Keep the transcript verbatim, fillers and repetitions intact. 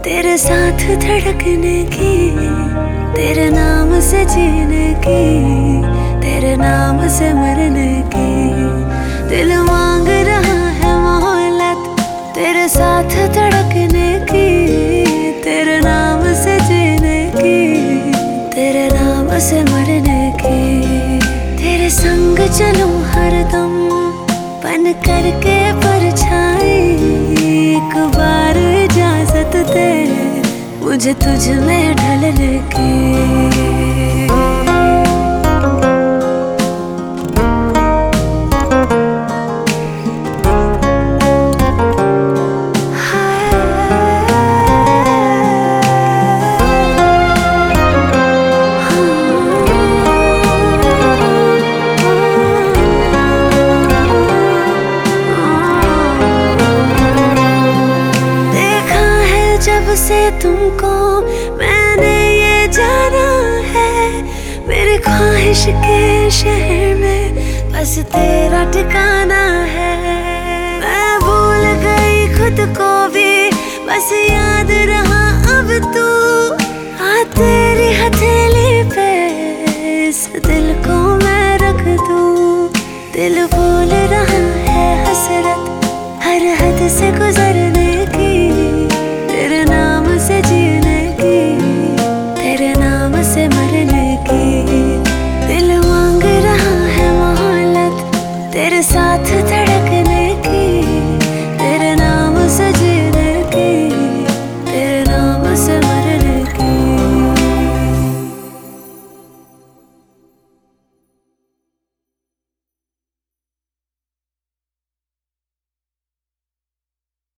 तेरे साथ धड़कने की, तेरे नाम से जीने की, तेरे नाम से मरने की। दिल मांग रहा है मोहब्बत तेरे साथ धड़कने की, तेरे नाम से जीने की, तेरे नाम से मरने की। तेरे संग चलूं हरदम बन करके परछाई, एक बार इजाजत दे मुझे तुझ में ढलने की। जब से तुमको मैंने ये जाना है, मेरी ख्वाहिश के शहर में बस तेरा ठिकाना है। मैं भूल गई खुद को भी बस यार